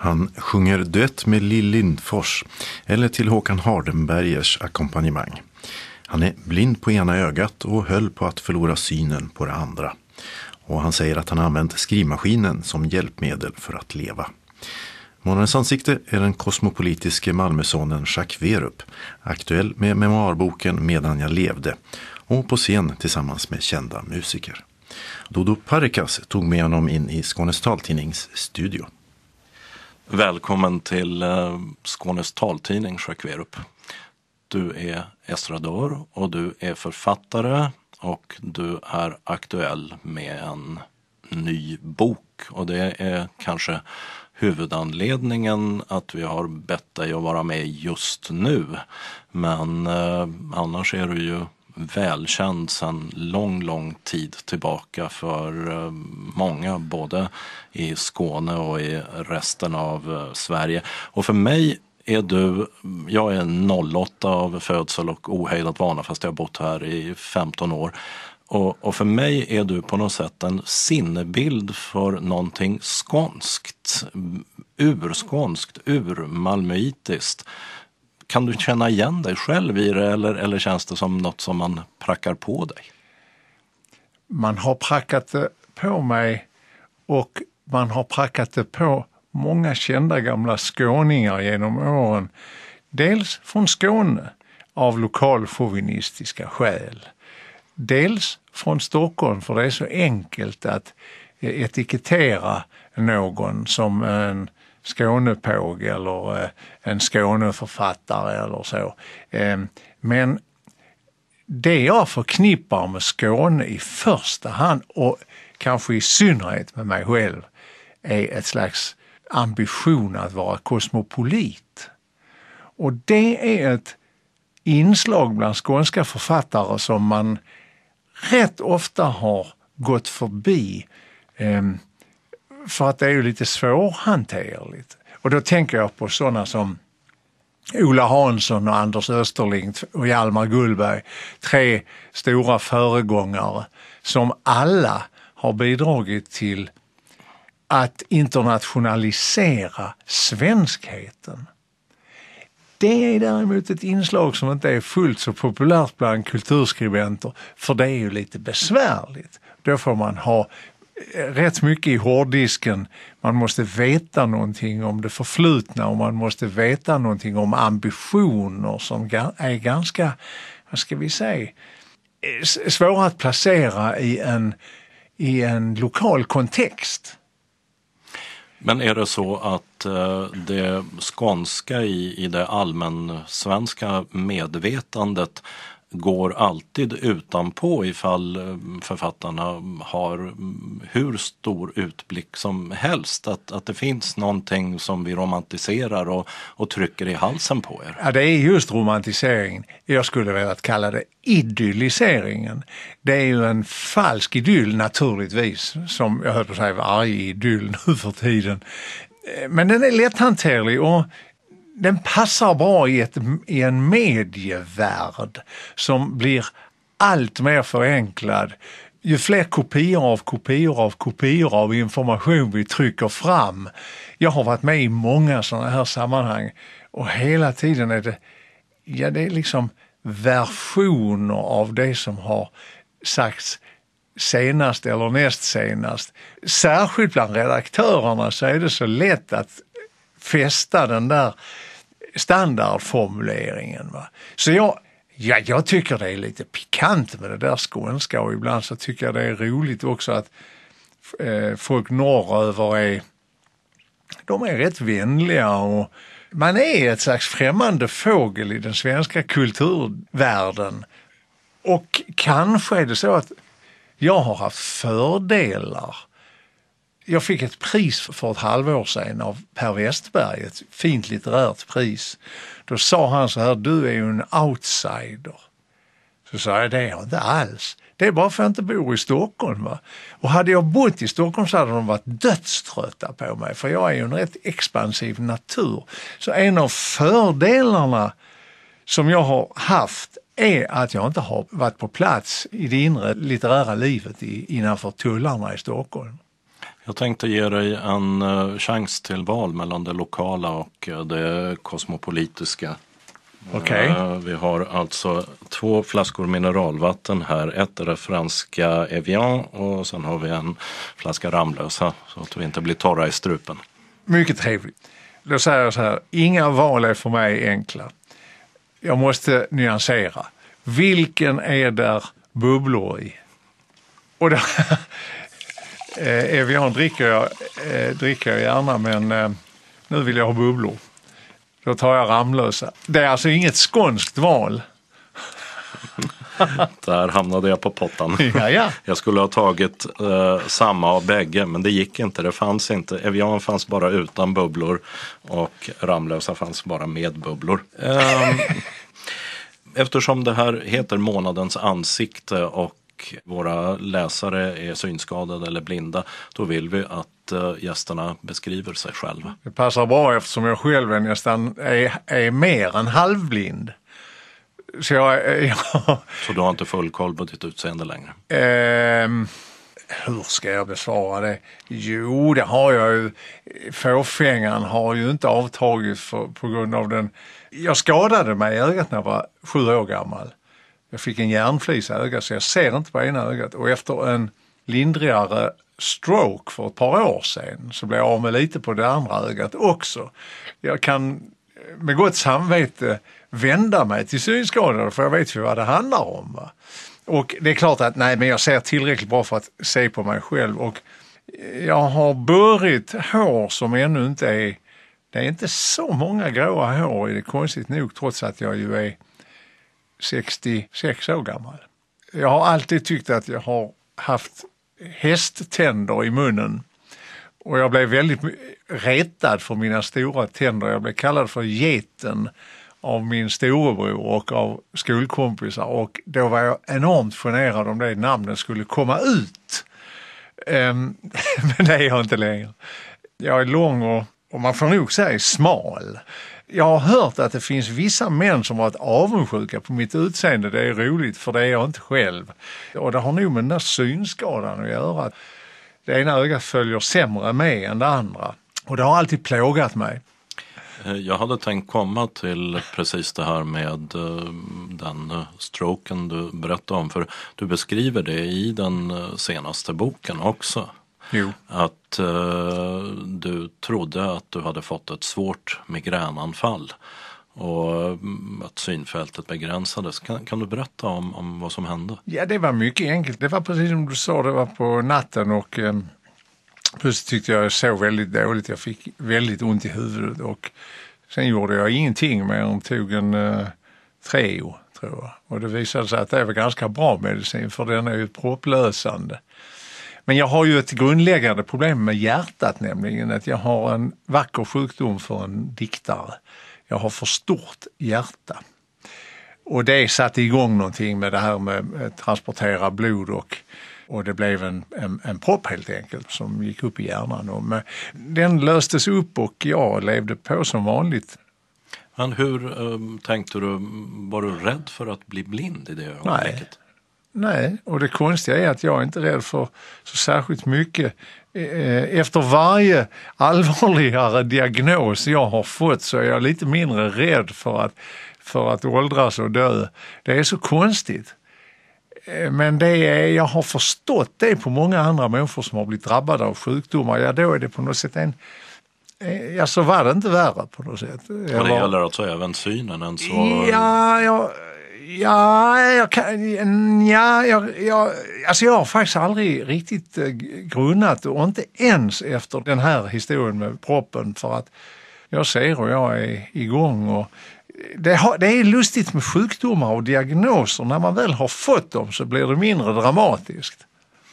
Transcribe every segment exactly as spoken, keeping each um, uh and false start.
Han sjunger duett med Lill Lindfors eller till Håkan Hardenbergers ackompanjemang. Han är blind på ena ögat och höll på att förlora synen på det andra. Och han säger att han använt skrivmaskinen som hjälpmedel för att leva. Månadens ansikte är den kosmopolitiske Malmösonen Jacques Werup, aktuell med memoarboken Medan jag levde och på scen tillsammans med kända musiker. Dodo Parikas tog med honom in i Skånes taltidnings studio. Välkommen till eh, Skånes taltidning, Jacques Werup. Du är estradör och du är författare och du är aktuell med en ny bok. Och det är kanske huvudanledningen att vi har bett dig att vara med just nu. Men eh, annars är du ju välkänd sedan lång, lång tid tillbaka för eh, många, både i Skåne och i resten av eh, Sverige. Och för mig är du, jag är noll åtta av födsel och ohejdat vana fast jag har bott här i femton år. Och, och för mig är du på något sätt en sinnebild för någonting skånskt, urskånskt, urmalmöitiskt. Kan du känna igen dig själv i det eller, eller känns det som något som man prackar på dig? Man har prackat det på mig och man har prackat det på många kända gamla skåningar genom åren. Dels från Skåne av lokalchauvinistiska skäl. Dels från Stockholm, för det är så enkelt att etikettera någon som en Skånepåg eller en Skåneförfattare eller så. Men det jag förknippar med Skåne i första hand och kanske i synnerhet med mig själv är ett slags ambition att vara kosmopolit. Och det är ett inslag bland skånska författare som man rätt ofta har gått förbi eh, för att det är ju lite svårhanterligt. Och då tänker jag på sådana som Ola Hansson och Anders Österling och Hjalmar Gullberg, tre stora föregångare som alla har bidragit till att internationalisera svenskheten. Det är däremot ett inslag som inte är fullt så populärt bland kulturskribenter, för det är ju lite besvärligt. Då får man ha rätt mycket i hårddisken. Man måste veta någonting om det förflutna och man måste veta någonting om ambitioner som är ganska, vad ska vi säga, svåra att placera i en, i en lokal kontext. Men är det så att eh, det skånska i, i det allmänsvenska medvetandet går alltid utanpå ifall författarna har hur stor utblick som helst? Att, att det finns någonting som vi romantiserar och, och trycker i halsen på er? Ja, det är just romantiseringen. Jag skulle vilja kalla det idylliseringen. Det är ju en falsk idyll naturligtvis, som jag hörde säga varje idyll nu för tiden. Men den är lätthanterlig och den passar bra i, ett, i en medievärld som blir allt mer förenklad. Ju fler kopior av kopior av kopior av information vi trycker fram. Jag har varit med i många sådana här sammanhang och hela tiden är det, ja, det är liksom versioner av det som har sagts senast eller näst senast. Särskilt bland redaktörerna så är det så lätt att fästa den där standardformuleringen. Va? Så jag, ja, jag tycker det är lite pikant med det där skånska och ibland så tycker jag det är roligt också att eh, folk norröver är, de är rätt vänliga och man är ett slags främmande fågel i den svenska kulturvärlden. Och kanske är det så att jag har haft fördelar. Jag fick ett pris för ett halvår sedan av Per Westberg, ett fint litterärt pris. Då sa han så här: du är ju en outsider. Så sa jag, det är jag inte alls. Det är bara för att jag inte bor i Stockholm. Va? Och hade jag bott i Stockholm så hade de varit dödströtta på mig. För jag är ju en rätt expansiv natur. Så en av fördelarna som jag har haft är att jag inte har varit på plats i det inre litterära livet i, innanför tullarna i Stockholm. Jag tänkte ge dig en uh, chans till val mellan det lokala och uh, det kosmopolitiska. Okej. Uh, vi har alltså två flaskor mineralvatten här. Ett är det franska Evian och sen har vi en flaska Ramlösa så att vi inte blir torra i strupen. Mycket trevligt. Då säger jag så här, inga val är för mig enkla. Jag måste nyansera. Vilken är där bubblor i? Och då, eh, Evian dricker jag, eh, dricker jag gärna, men eh, nu vill jag ha bubblor. Då tar jag Ramlösa. Det är alltså inget skånskt val. Där hamnade jag på pottan. Ja, ja. Jag skulle ha tagit eh, samma av bägge, men det gick inte. Det fanns inte. Evian fanns bara utan bubblor och Ramlösa fanns bara med bubblor. Um, eftersom det här heter månadens ansikte och våra läsare är synskadade eller blinda, då vill vi att uh, gästerna beskriver sig själva. Det passar bra eftersom jag själv är nästan är, är mer än halvblind. Så jag, jag, Så du har inte full koll på ditt utseende längre? Eh, hur ska jag besvara det? Jo, det har jag ju. Fåfängan har ju inte avtagit för, på grund av den. Jag skadade mig i ögat när jag var sju år gammal. Jag fick en hjärnflis i ögat så jag ser inte på ena ögat. Och efter en lindrigare stroke för ett par år sedan så blev jag av med lite på det andra ögat också. Jag kan med gott samvete vända mig till synskadade för jag vet ju vad det handlar om. Va? Och det är klart att nej, men jag ser tillräckligt bra för att se på mig själv och jag har börjat hår som ännu inte är, det är inte så många gråa hår i det konstigt nog trots att jag ju är sextiosex år gammal. Jag har alltid tyckt att jag har haft hästtänder i munnen. Och jag blev väldigt retad för mina stora tänder. Jag blev kallad för geten av min storebror och av skolkompisar. Och då var jag enormt generad om det namnet skulle komma ut. Um, men det är jag inte längre. Jag är lång och, och man får nog säga smal. Jag har hört att det finns vissa män som har varit avundsjuka på mitt utseende. Det är roligt för det är jag inte själv. Och det har nog med den där synskadan att göra. Det ena ögat följer sämre med än det andra. Och det har alltid plågat mig. Jag hade tänkt komma till precis det här med den stroken du berättade om. För du beskriver det i den senaste boken också. Jo. Att uh, du trodde att du hade fått ett svårt migränanfall. Och att synfältet begränsades. Kan, kan du berätta om, om vad som hände? Ja, det var mycket enkelt. Det var precis som du sa, det var på natten och eh, plötsligt tyckte jag såg väldigt dåligt. Jag fick väldigt ont i huvudet och sen gjorde jag ingenting mer än tog en eh, Treo, tror jag. Och det visade sig att det var ganska bra medicin för den är ju propplösande. Men jag har ju ett grundläggande problem med hjärtat, nämligen att jag har en vacker sjukdom för en diktare. Jag har för stort hjärta. Och det satte igång någonting med det här med att transportera blod och, och det blev en, en, en propp helt enkelt som gick upp i hjärnan. Och med, den löstes upp och jag levde på som vanligt. Men hur um, tänkte du, var du rädd för att bli blind i det ögonblicket? Nej. Nej, och det konstiga är att jag är inte rädd för så särskilt mycket. Efter varje allvarligare diagnos jag har fått så är jag lite mindre rädd för att, för att åldras och dö. Det är så konstigt. Men det är, jag har förstått det på många andra människor som har blivit drabbade av sjukdomar. Ja, då är det på något sätt en... Ja, så var det inte värre på något sätt. Och det var... gäller alltså även synen än så... Ja, jag... Ja, jag kan, ja, jag, jag, alltså jag har faktiskt aldrig riktigt grunnat och inte ens efter den här historien med proppen för att jag ser och jag är igång och det, har, det är lustigt med sjukdomar och diagnoser. När man väl har fått dem så blir det mindre dramatiskt.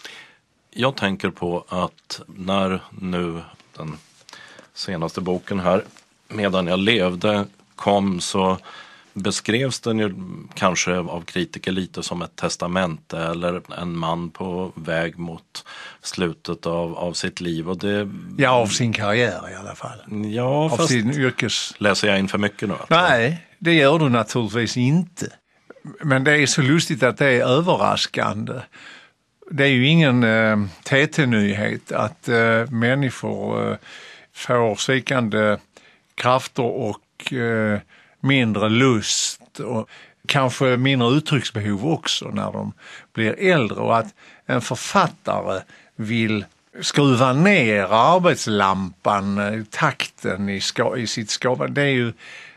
Jag tänker på att när nu den senaste boken här, Medan jag levde, kom så beskrevs den ju kanske av kritiker lite som ett testamente eller en man på väg mot slutet av, av sitt liv. Och det, ja, av sin karriär i alla fall. Ja, av fast sin yrkes... läser jag in för mycket nu? Nej, det gör du naturligtvis inte. Men det är så lustigt att det är överraskande. Det är ju ingen eh, T T-nyhet att eh, människor eh, får svikande krafter och eh, mindre lust och kanske mindre uttrycksbehov också när de blir äldre, och att en författare vill skruva ner arbetslampan, takten i, ska, i sitt skapande. Det är ju,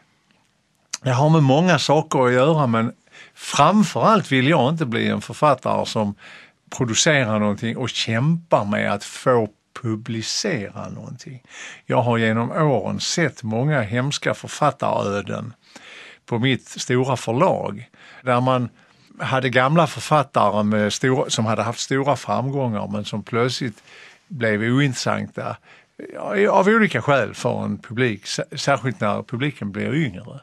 det har med många saker att göra, men framförallt vill jag inte bli en författare som producerar någonting och kämpar med att få publicera någonting. Jag har genom åren sett många hemska författaröden på mitt stora förlag, där man hade gamla författare med stora, som hade haft stora framgångar men som plötsligt blev ointressanta av olika skäl för en publik, särskilt när publiken blir yngre.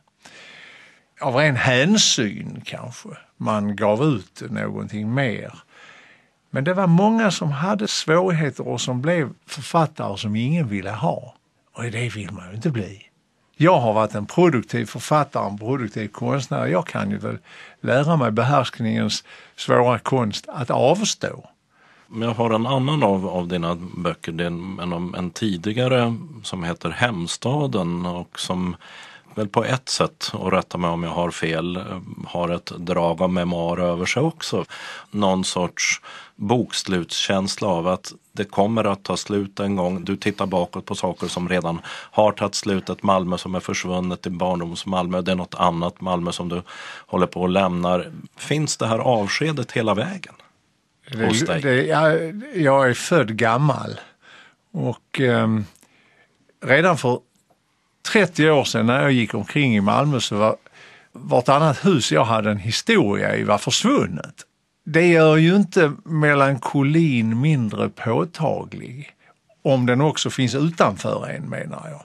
Av ren hänsyn kanske man gav ut någonting mer. Men det var många som hade svårigheter och som blev författare som ingen ville ha. Och det vill man ju inte bli. Jag har varit en produktiv författare, en produktiv konstnär. Jag kan ju väl lära mig behärskningens svåra konst att avstå. Jag har en annan av, av dina böcker, den, en, en tidigare som heter Hemstaden, och som väl på ett sätt, och rätta mig om jag har fel, har ett drag av memoar över sig också. Någon sorts bokslutskänsla av att det kommer att ta slut en gång. Du tittar bakåt på saker som redan har tagit slut. Ett Malmö som är försvunnet i barndoms Malmö. Det är något annat Malmö som du håller på att lämna. Finns det här avskedet hela vägen hos dig? Det, det, jag, jag är född gammal. Och eh, redan för trettio år sedan när jag gick omkring i Malmö så var vartannat hus jag hade en historia i var försvunnet. Det gör ju inte melankolin mindre påtaglig om den också finns utanför en, menar jag.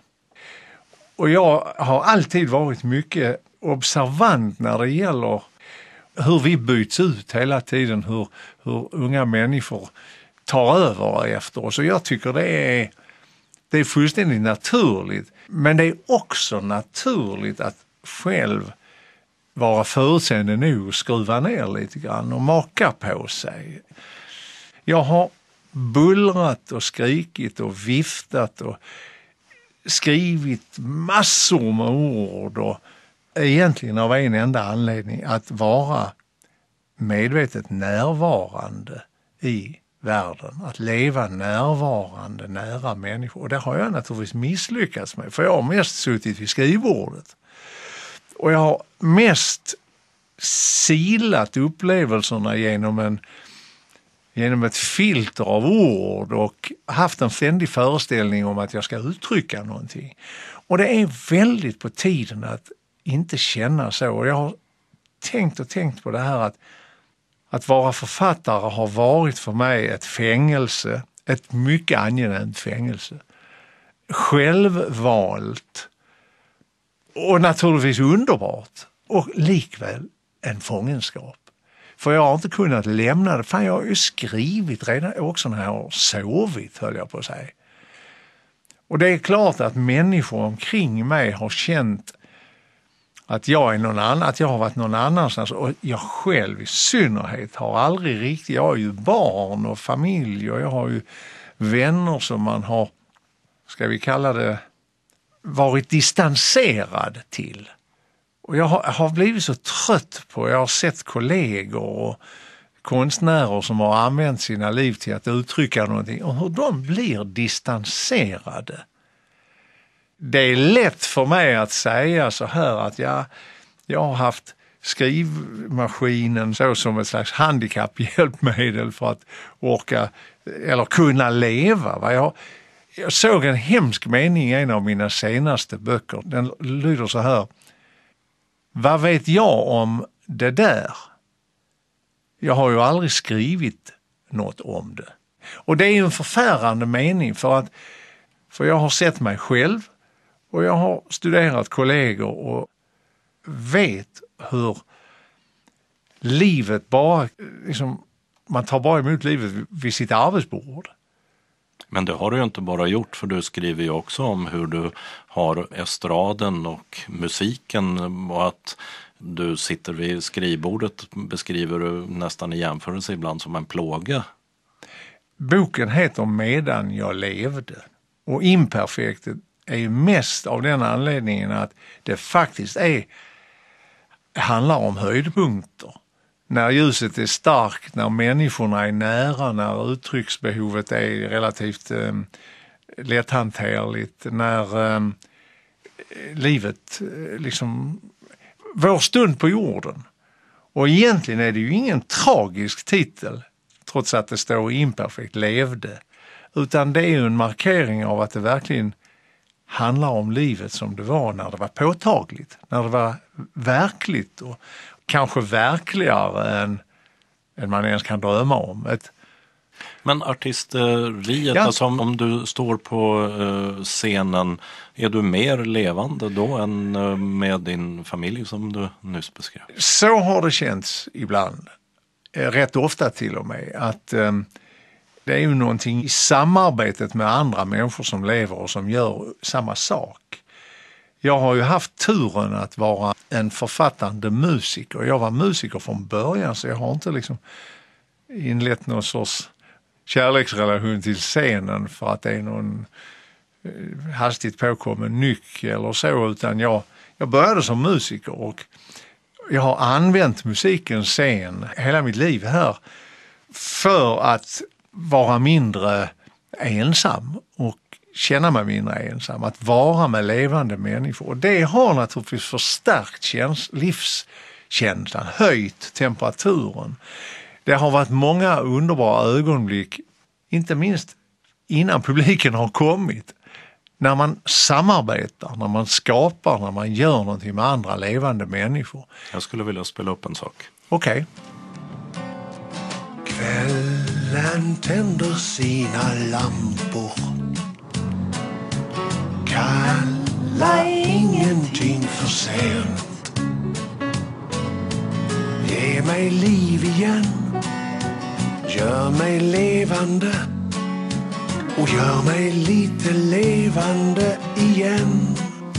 Och jag har alltid varit mycket observant när det gäller hur vi byts ut hela tiden, hur, hur unga människor tar över efter oss. Och jag tycker det är, det är fullständigt naturligt. Men det är också naturligt att själv vara förutseende nog och skruva ner lite grann och maka på sig. Jag har bullrat och skrikit och viftat och skrivit massor med ord, och egentligen av en enda anledning, att vara medvetet närvarande i världen, att leva närvarande nära människor. Och det har jag naturligtvis misslyckats med, för jag har mest suttit vid skrivbordet. Och jag har mest silat upplevelserna genom en genom ett filter av ord och haft en ständig föreställning om att jag ska uttrycka någonting. Och det är väldigt på tiden att inte känna så. Och jag har tänkt och tänkt på det här att Att vara författare har varit för mig ett fängelse, ett mycket angenämt fängelse. Självvalt och naturligtvis underbart, och likväl en fångenskap. För jag har inte kunnat lämna det. Fan, jag har ju skrivit redan också när jag har sovit, höll jag på att säga. Och det är klart att människor omkring mig har känt att jag är någon annan, att jag har varit någon annanstans, och jag själv i synnerhet har aldrig riktigt, jag har ju barn och familj och jag har ju vänner som man har, ska vi kalla det, varit distanserad till. Och jag har, har blivit så trött på, jag har sett kollegor och konstnärer som har använt sina liv till att uttrycka någonting och hur de blir distanserade. Det är lätt för mig att säga så här att jag, jag har haft skrivmaskinen så som ett slags handikapphjälpmedel för att orka eller kunna leva. Va? Jag, jag såg en hemsk mening i en av mina senaste böcker. Den lyder så här: vad vet jag om det där? Jag har ju aldrig skrivit något om det. Och det är ju en förfärande mening, för att för jag har sett mig själv och jag har studerat kollegor och vet hur livet bara, liksom, man tar bara emot livet vid sitt arbetsbord. Men det har du ju inte bara gjort, för du skriver ju också om hur du har estraden och musiken, och att du sitter vid skrivbordet beskriver du nästan i jämförelse ibland som en plåga. Boken heter Medan jag levde, och imperfekt är ju mest av den anledningen att det faktiskt är handlar om höjdpunkter. När ljuset är starkt, när människorna är nära, när uttrycksbehovet är relativt eh, lätthanterligt, när eh, livet eh, liksom vår stund på jorden. Och egentligen är det ju ingen tragisk titel, trots att det står imperfekt levde, utan det är ju en markering av att det verkligen handlar om livet som det var när det var påtagligt, när det var verkligt och kanske verkligare än, än man ens kan drömma om. Ett... Men artisteriet, Ja. alltså om, om du står på uh, scenen, är du mer levande då än uh, med din familj som du nyss beskrev? Så har det känts ibland, eh, rätt ofta till och med, att eh, det är ju någonting i samarbetet med andra människor som lever och som gör samma sak. Jag har ju haft turen att vara en författande musiker. Jag var musiker från början, så jag har inte liksom inlett någon sorts kärleksrelation till scenen för att det är någon hastigt påkommen nyck eller så, utan jag, jag började som musiker och jag har använt musikens scen hela mitt liv här för att vara mindre ensam och känna mig mindre ensam, att vara med levande människor. Och det har naturligtvis förstärkt käns- livskänslan, höjt temperaturen. Det har varit många underbara ögonblick, inte minst innan publiken har kommit. När man samarbetar, när man skapar, när man gör någonting med andra levande människor. Jag skulle vilja spela upp en sak. Okej. Kvällen tänder sina lampor. Kalla ingenting för sent. Ge mig liv igen. Gör mig levande. Och gör mig lite levande igen.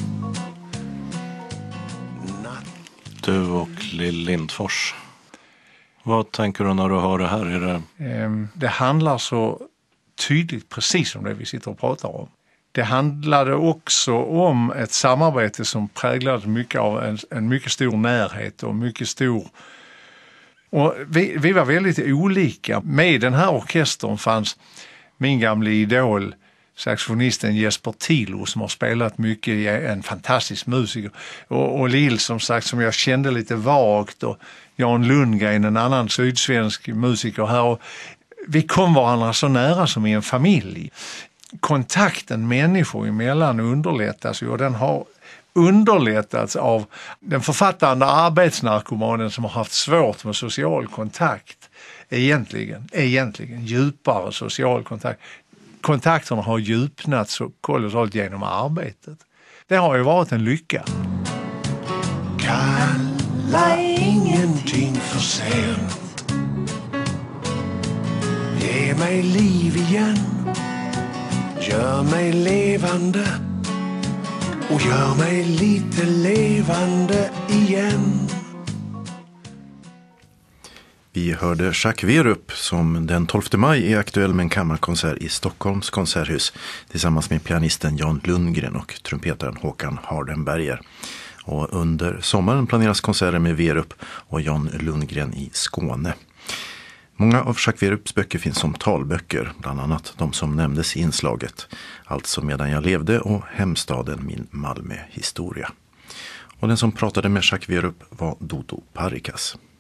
Du och Lill Lindfors. Vad tänker du när du hör det här? Är det... Det handlar så tydligt precis om det vi sitter och pratar om. Det handlade också om ett samarbete som präglade mycket av en, en mycket stor närhet och mycket stor... Och vi, vi var väldigt olika. Med den här orkestern fanns min gamla idol, saxofonisten Jesper Tilo, som har spelat mycket, en fantastisk musiker. Och, och Lill, som sagt, som jag kände lite vagt, och Jan Lundgren, en annan sydsvensk musiker här. Och vi kom varandra så nära som i en familj. Kontakten människor emellan underlättas ju, och den har underlättats av den författande arbetsnarkomanen som har haft svårt med social kontakt. Egentligen, egentligen djupare social kontakt. Kontakterna har djupnat så kolossalt genom arbetet. Det har ju varit en lycka. Kalla ingenting för sent. Ge mig liv igen. Gör mig levande. Och gör mig lite levande igen. Vi hörde Jacques Werup som den tolfte maj är aktuell med en kammarkonsert i Stockholms konserthus tillsammans med pianisten Jan Lundgren och trumpetaren Håkan Hardenberger. Och under sommaren planeras konserter med Werup och Jan Lundgren i Skåne. Många av Jacques Werups böcker finns som talböcker, bland annat de som nämndes i inslaget, alltså Medan jag levde och Hemstaden min Malmö historia. Och den som pratade med Jacques Werup var Dodo Parikas.